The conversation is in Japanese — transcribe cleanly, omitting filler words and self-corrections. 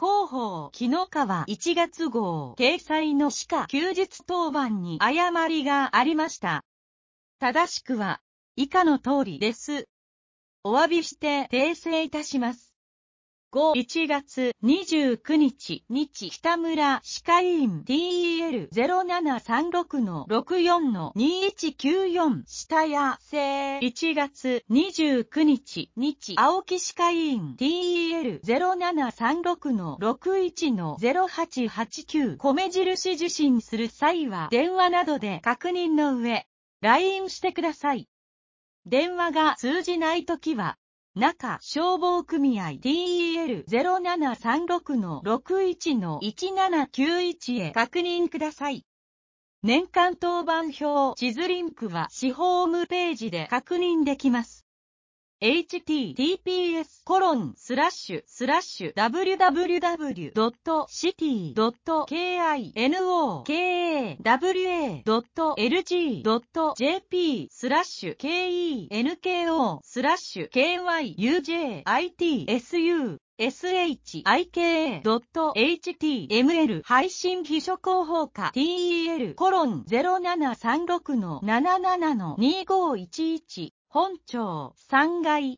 広報木の川1月号掲載の歯科休日当番に誤りがありました。正しくは以下の通りです。お詫びして訂正いたします。1月29日北村歯科医院 DEL0736-64-2194 下谷製1月29日青木歯科医院 DEL0736-61-0889 米印受診する際は電話などで確認の上 LINE してください。電話が通じないときは中消防組合 DEL0736-61-1791 へ確認ください。年間当番表地図リンクは市ホームページで確認できます。https://www.city.kai.no.jp/kenko/kenko/shika.html 配信秘書広報課 DEL0736-77-2511 本庁3階